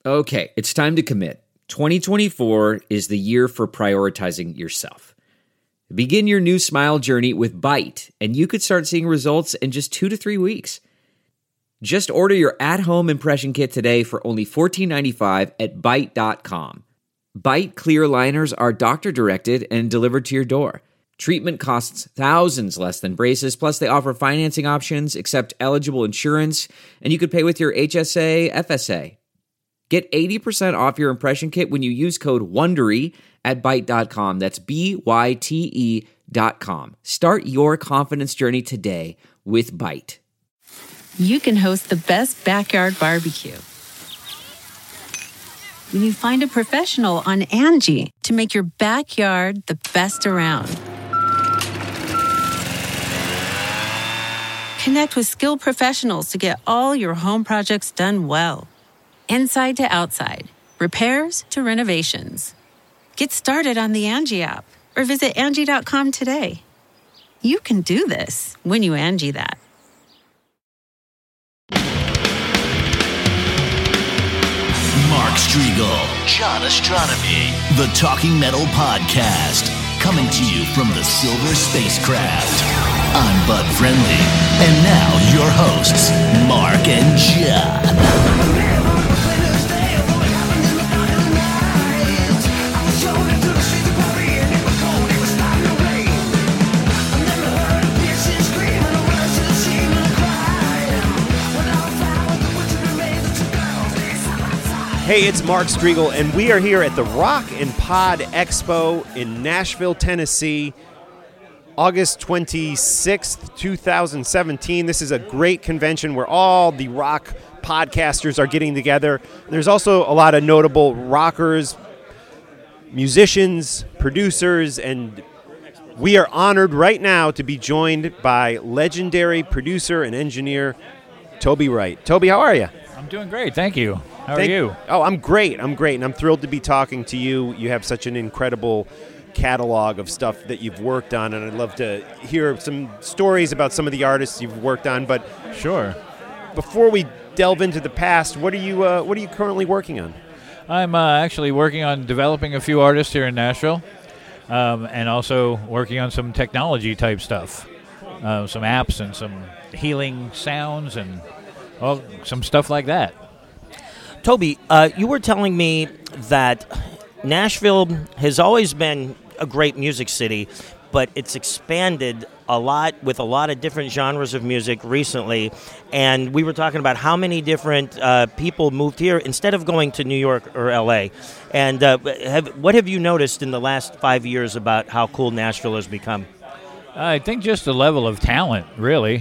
Okay, it's time to commit. 2024 is the year for prioritizing yourself. Begin your new smile journey with Byte, and you could start seeing results in just 2 to 3 weeks. Just order your at-home impression kit today for only $14.95 at Byte.com. Byte clear liners are doctor-directed and delivered to your door. Treatment costs thousands less than braces, plus they offer financing options, accept eligible insurance, and you could pay with your HSA, FSA. Get 80% off your impression kit when you use code WONDERY at Byte.com. That's BYTE.com. Start your confidence journey today with Byte. You can host the best backyard barbecue when you find a professional on Angie to make your backyard the best around. Connect with skilled professionals to get all your home projects done well. Inside to outside, repairs to renovations. Get started on the Angie app or visit Angie.com today. You can do this when you Angie that. Mark Strigl, John Astronomy, the Talking Metal Podcast, coming to you from the Silver Spacecraft. I'm Bud Friendly, and now your hosts, Mark and John. Hey, it's Mark Strigl, and we are here at the Rock and Pod Expo in Nashville, Tennessee, August 26th, 2017. This is a great convention where all the rock podcasters are getting together. There's also a lot of notable rockers, musicians, producers, and we are honored right now to be joined by legendary producer and engineer Toby Wright. Toby, how are you? I'm doing great, thank you. How are you? Oh, I'm great, and I'm thrilled to be talking to you. You have such an incredible catalog of stuff that you've worked on, and I'd love to hear some stories about some of the artists you've worked on. But sure. Before we delve into the past, what are you currently working on? I'm actually working on developing a few artists here in Nashville, and also working on some technology type stuff, some apps and some healing sounds and some stuff like that. Toby, you were telling me that Nashville has always been a great music city, but it's expanded a lot with a lot of different genres of music recently. And we were talking about how many different people moved here instead of going to New York or L.A. And what have you noticed in the last 5 years about how cool Nashville has become? I think just the level of talent, really.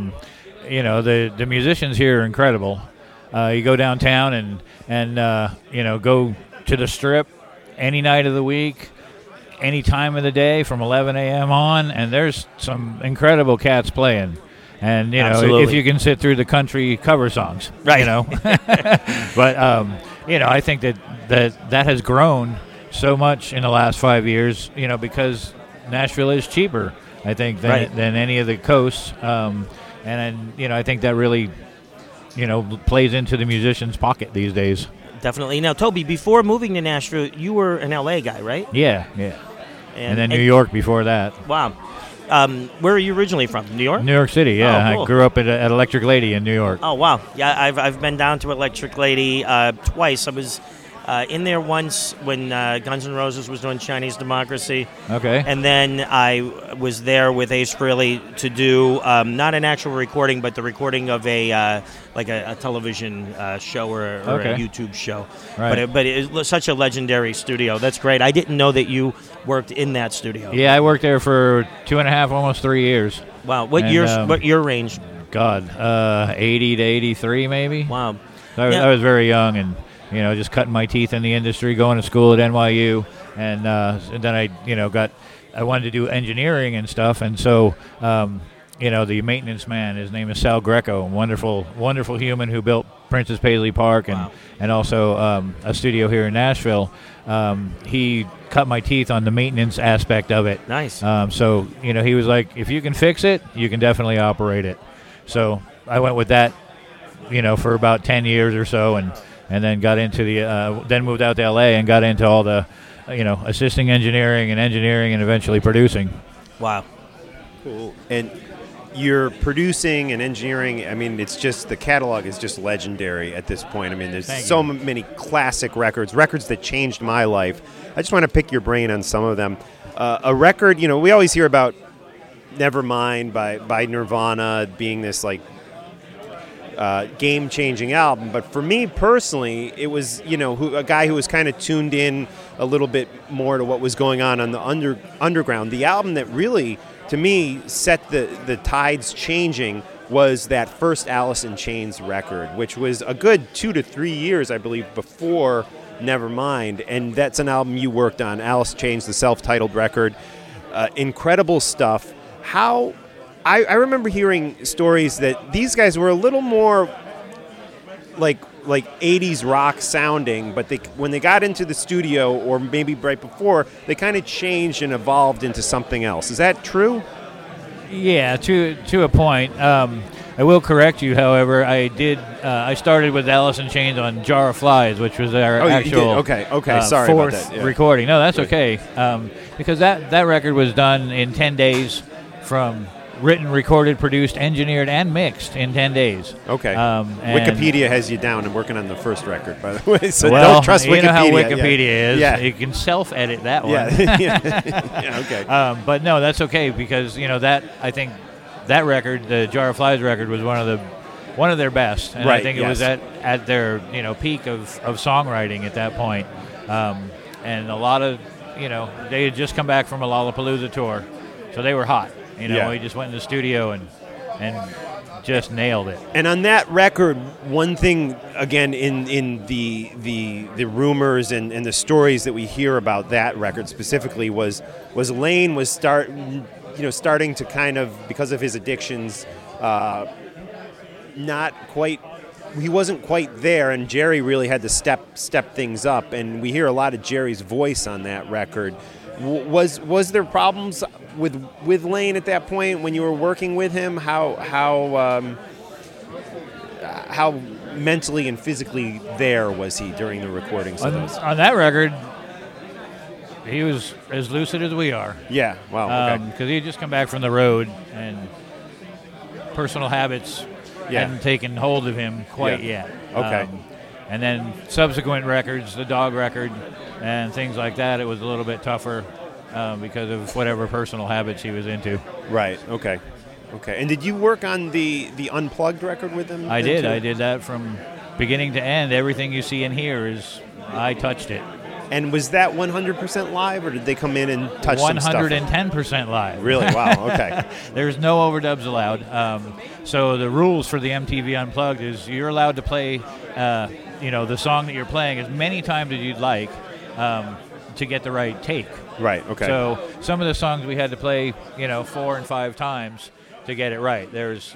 The musicians here are incredible. You go downtown and go to the Strip any night of the week, any time of the day from 11 a.m. on, and there's some incredible cats playing. And, Absolutely. if you can sit through the country cover songs, right. But, I think that has grown so much in the last 5 years, because Nashville is cheaper, I think, than any of the coasts. I think that really plays into the musician's pocket these days. Definitely. Now, Toby, before moving to Nashville, you were an L.A. guy, right? Yeah. And then New York before that. Wow. Where are you originally from? New York? New York City, yeah. Oh, cool. I grew up at Electric Lady in New York. Oh, wow. Yeah, I've been down to Electric Lady twice. I was in there once when Guns N' Roses was doing Chinese Democracy. Okay. And then I was there with Ace Frehley to do not an actual recording, but the recording of a television show or a YouTube show. Right. But it was such a legendary studio. That's great. I didn't know that you worked in that studio. Yeah, I worked there for 2.5, almost 3 years. Wow. What year range? God, 80 to 83 maybe. Wow. I was very young and just cutting my teeth in the industry, going to school at NYU, and then I wanted to do engineering and stuff, and so the maintenance man, his name is Sal Greco, wonderful human who built Princess Paisley Park and also a studio here in Nashville. He cut my teeth on the maintenance aspect of it. Nice. So he was like, if you can fix it, you can definitely operate it. So I went with that, for about 10 years or so, and and then got into then moved out to L.A. and got into all the, assisting engineering, and eventually producing. Wow. Cool. And you're producing and engineering. I mean, it's just the catalog is just legendary at this point. I mean, there's so many classic records that changed my life. I just want to pick your brain on some of them. A record, we always hear about Nevermind by Nirvana being this like game-changing album, but for me personally, it was a guy who was kind of tuned in a little bit more to what was going on the underground. The album that really, to me, set the tides changing was that first Alice in Chains record, which was a good 2 to 3 years, I believe, before Nevermind, and that's an album you worked on, Alice in Chains, the self-titled record. Incredible stuff. I remember hearing stories that these guys were a little more like 80s rock sounding, but when they got into the studio, or maybe right before, they kind of changed and evolved into something else. Is that true? Yeah, to a point. I will correct you, however. I started with Alice in Chains on Jar of Flies, which was our actual Okay. Sorry fourth about that. Yeah. recording. No, that's okay. Because that record was done in 10 days from written, recorded, produced, engineered, and mixed in 10 days. Okay. And Wikipedia has you down. I'm working on the first record, by the way, so well, don't trust Wikipedia. You know how Wikipedia is. Yeah. You can self-edit that one. Yeah. Okay. But no, that's okay, because I think that record, the Jar of Flies record, was one of their best, and right, I think it was at their peak of songwriting at that point. And a lot of they had just come back from a Lollapalooza tour, so they were hot. We just went in the studio and just nailed it. And on that record, one thing again in the rumors and the stories that we hear about that record specifically was Layne was starting to kind of, because of his addictions, not quite. He wasn't quite there, and Jerry really had to step things up. And we hear a lot of Jerry's voice on that record. Was there problems with Layne at that point when you were working with him? How mentally and physically there was he during the recordings of those? On that record, he was as lucid as we are. Yeah, wow. Okay. Because he had just come back from the road, and personal habits hadn't taken hold of him quite yet. Okay. And then subsequent records, the Dog record and things like that, it was a little bit tougher because of whatever personal habits he was into. Right, okay. And did you work on the Unplugged record with him? I did. I did that from beginning to end. Everything you see in here I touched it. And was that 100% live, or did they come in and touch some stuff? 110% live. Really? Wow, okay. There's no overdubs allowed. So the rules for the MTV Unplugged is you're allowed to play, the song that you're playing as many times as you'd like to get the right take. Right, okay. So some of the songs we had to play, 4 and 5 times to get it right. There's,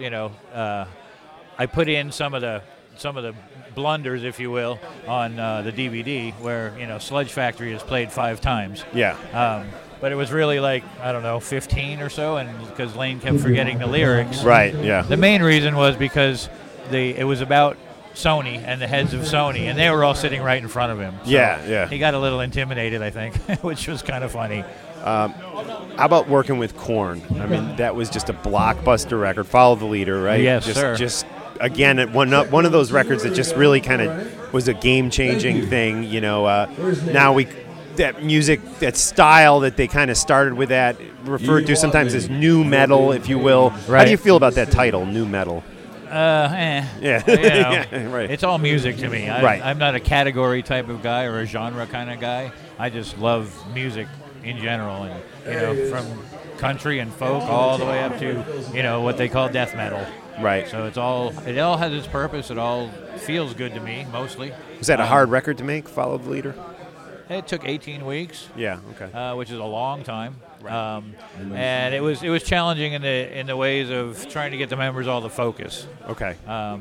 I put in some of the blunders, if you will, on the DVD where, Sludge Factory is played 5 times. Yeah. But it was really 15 or so, and because Layne kept forgetting the lyrics. Right, yeah. The main reason was because it was about Sony and the heads of Sony, and they were all sitting right in front of him. So yeah. He got a little intimidated, I think, which was kind of funny. How about working with Korn? I mean, that was just a blockbuster record. Follow the Leader, right? Yes, sir. Just again, one of those records that just really kind of was a game-changing thing. Now that music, that style that they kind of started with, that referred to sometimes as new metal, if you will. Right. How do you feel about that title, new metal? Yeah. Yeah, right. It's all music to me. I'm not a category type of guy or a genre kind of guy. I just love music in general, and from country and folk all the way up to what they call death metal. Right. So it all has its purpose. It all feels good to me, mostly. Was that a hard record to make, Follow the Leader? It took 18 weeks. Yeah. Okay. Which is a long time. Right. And it was challenging in the ways of trying to get the members all the focus. Okay.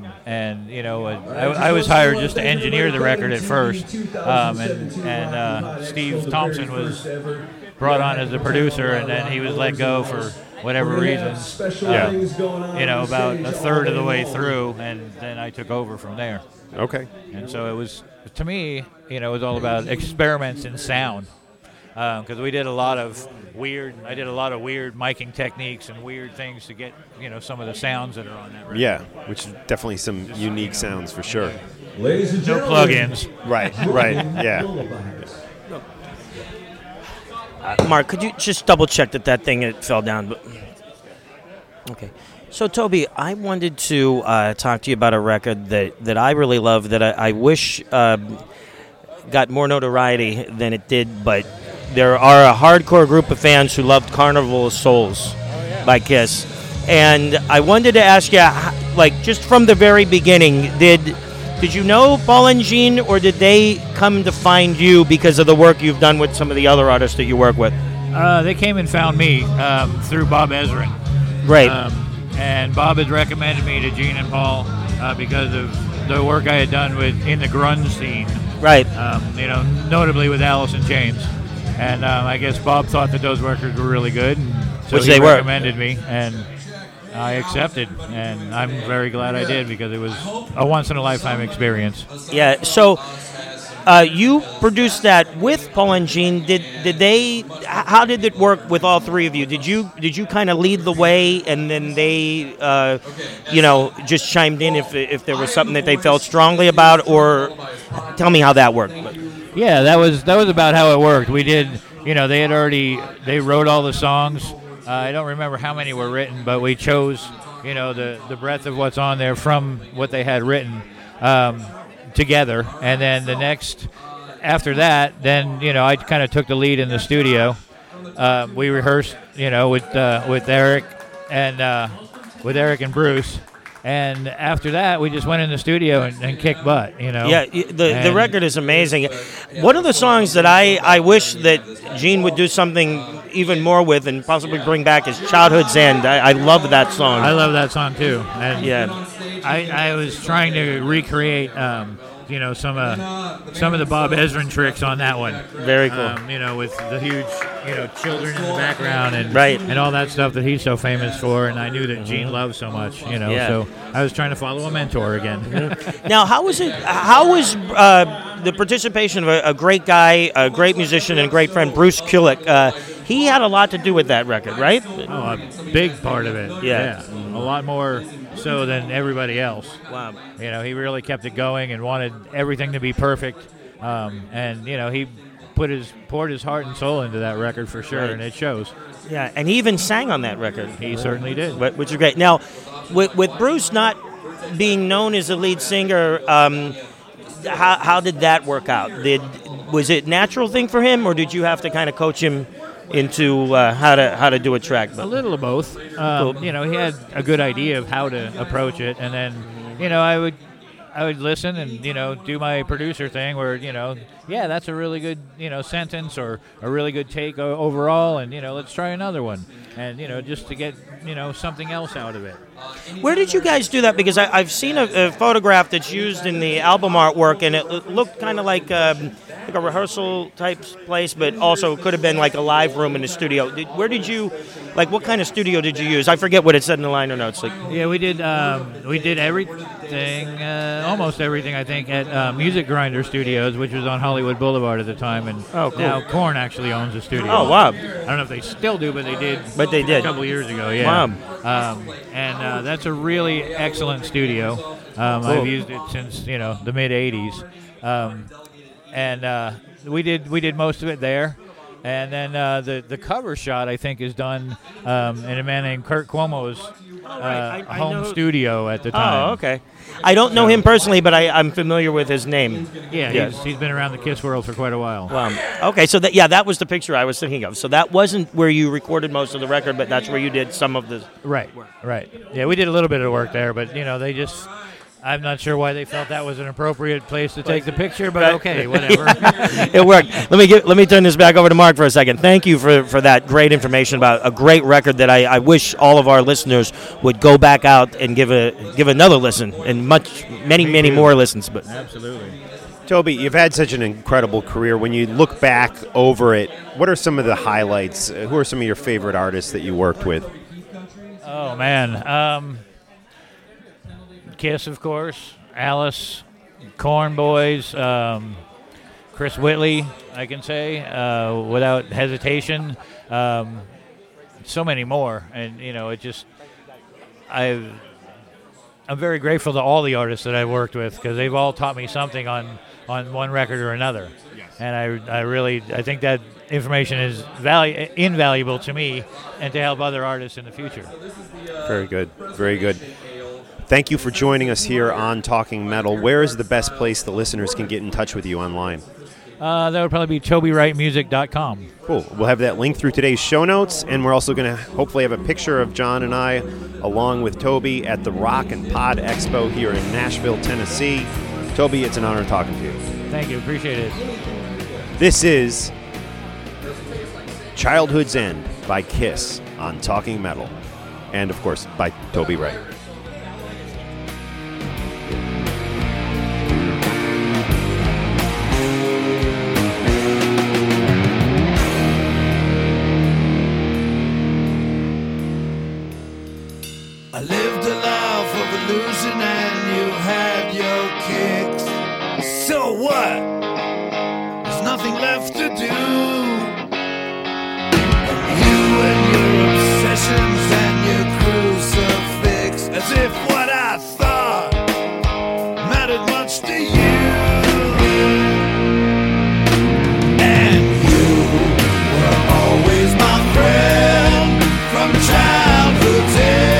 I was hired just to engineer the record at first, and Steve Thompson was brought on as the producer, and then he was let go for whatever reasons. Yeah. About a third of the way through, and then I took over from there. Okay. And so it was, to me, it was all about experiments in sound. Because I did a lot of weird miking techniques and weird things to get, some of the sounds that are on that record. Yeah, which is definitely some unique sounds for sure. Ladies and No gentlemen. plugins. Right, yeah. Mark, could you just double check that thing it fell down? Okay. So, Toby, I wanted to talk to you about a record that I really love that I wish got more notoriety than it did, but there are a hardcore group of fans who loved Carnival of Souls by Kiss. And I wanted to ask you, just from the very beginning, did you know Paul and Gene, or did they come to find you because of the work you've done with some of the other artists that you work with? They came and found me through Bob Ezrin. Great. And Bob had recommended me to Gene and Paul because of the work I had done in the grunge scene. Right. Notably with Alice in Chains. And I guess Bob thought that those records were really good. And so Which he they were. recommended me, and I accepted. And I'm very glad I did because it was a once-in-a-lifetime experience. Yeah. So you produced that with Paul and Gene. Did they? How did it work with all three of you? Did you kind of lead the way, and then they, just chimed in if there was something that they felt strongly about, or tell me how that worked. Yeah, that was about how it worked. We did, they wrote all the songs. I don't remember how many were written, but we chose, the breadth of what's on there from what they had written together. And then after that, I kind of took the lead in the studio. We rehearsed, with Eric and Bruce. And after that, we just went in the studio and kicked butt, Yeah, the record is amazing. One of the songs that I wish that Gene would do something even more with and possibly bring back is Childhood's End. I love that song. I love that song, too. And Yeah. I was trying to recreate, some of the Bob Ezrin tricks on that one. Very cool. With the huge, children in the background and Right. and all that stuff that he's so famous for, and I knew that Gene loved so much, Yeah. So I was trying to follow a mentor again. Now, how was the participation of a great guy, a great musician, and a great friend, Bruce Kulick? He had a lot to do with that record, right? Oh, a big part of it. Yeah. A lot more so than everybody else. Wow. He really kept it going and wanted everything to be perfect. And he poured his heart and soul into that record for sure, Right. and it shows. Yeah, and he even sang on that record. He certainly did. Which is great. Now, with Bruce not being known as a lead singer, how did that work out? Was it a natural thing for him, or did you have to kind of coach him into how to do a track? A little of both. He had a good idea of how to approach it, and then, I would listen and, do my producer thing where, that's a really good, sentence or a really good take overall, and, let's try another one. And, just to get, something else out of it. Where did you guys do that? Because I've seen a photograph that's used in the album artwork, and it looked kind of like a rehearsal type place, but also could have been like a live room in the studio. What kind of studio did you use? I forget what it said in the liner notes. Yeah, we did everything, almost everything, I think, at Music Grinder Studios, which was on Hollywood Boulevard at the time, and Oh, cool. now Korn actually owns the studio. Oh, wow. I don't know if they still do, but they did. But they did. A couple years ago, yeah. Wow. And that's a really excellent studio. I've used it since the mid '80s, and we did most of it there. And then the cover shot, I think, is done in a man named Kurt Cuomo's I home know. studio at the time. Oh, okay. I don't know him personally, but I'm familiar with his name. Yeah, Yes. he's been around the Kiss world for quite a while. Okay, so that was the picture I was thinking of. So that wasn't where you recorded most of the record, but that's where you did some of the... Right. Yeah, we did a little bit of work there, but they just... I'm not sure why they felt that was an appropriate place to take the picture, but okay, whatever. It worked. Let me turn this back over to Mark for a second. Thank you for that great information about a great record that I wish all of our listeners would go back out and give another listen and many more listens. But Absolutely. Toby, you've had such an incredible career. When you look back over it, what are some of the highlights? Who are some of your favorite artists that you worked with? Oh, man. Kiss, of course. Alice. Corn Boys, Chris Whitley, I can say, without hesitation. So many more. And, it just, I'm very grateful to all the artists that I've worked with because they've all taught me something on one record or another. Yes. And I think that information is invaluable to me and to help other artists in the future. Very good. Very good. Thank you for joining us here on Talking Metal. Where is the best place the listeners can get in touch with you online? That would probably be TobyWrightMusic.com. Cool. We'll have that link through today's show notes, and we're also going to hopefully have a picture of John and I along with Toby at the Rock and Pod Expo here in Nashville, Tennessee. Toby, it's an honor talking to you. Thank you. Appreciate it. This is Childhood's End by Kiss on Talking Metal, and, of course, by Toby Wright. I lived a life of illusion and you had your kicks. So what? There's nothing left to do. And you and your obsessions and your crucifix, as if what I thought mattered much to you. And you were always my friend from childhood's end.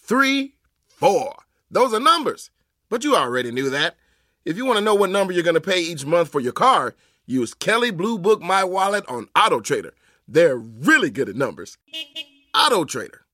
3, 4. Those are numbers, but you already knew that. If you want to know what number you're going to pay each month for your car, use Kelley Blue Book My Wallet on AutoTrader. They're really good at numbers. AutoTrader.